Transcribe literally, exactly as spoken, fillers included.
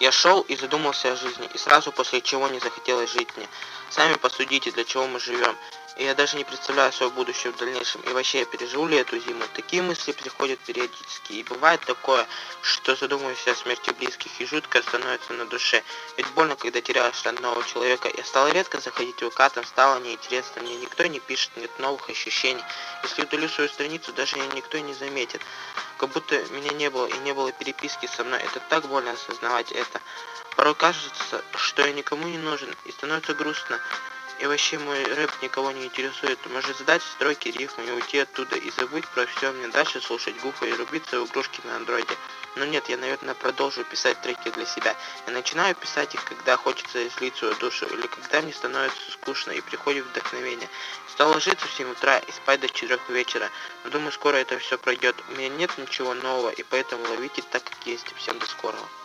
Я шел и задумался о жизни, и сразу после чего не захотелось жить мне. Сами посудите, для чего мы живем. И я даже не представляю свое будущее в дальнейшем. И вообще, я переживу ли эту зиму? Такие мысли приходят периодически. И бывает такое, что задумываюсь о смерти близких, и жутко становится на душе. Ведь больно, когда теряешь родного человека. Я стал редко заходить в ВК, там стало неинтересно. Мне никто не пишет, нет новых ощущений. Если удалю свою страницу, даже никто не заметит. Как будто меня не было и не было переписки со мной. Это так больно осознавать это. Порой кажется, что я никому не нужен, и становится грустно. И вообще мой рэп никого не интересует. Может задать строки, рифмы и уйти оттуда и забыть про все, мне дальше слушать гуфа и рубиться в игрушки на андроиде. Но нет, я, наверное, продолжу писать треки для себя. Я начинаю писать их, когда хочется излить свою душу, или когда мне становится скучно и приходит вдохновение. Стал ложиться в семь утра и спать до четырёх вечера. Но думаю, скоро это все пройдет. У меня нет ничего нового, и поэтому ловите так, как есть. Всем до скорого.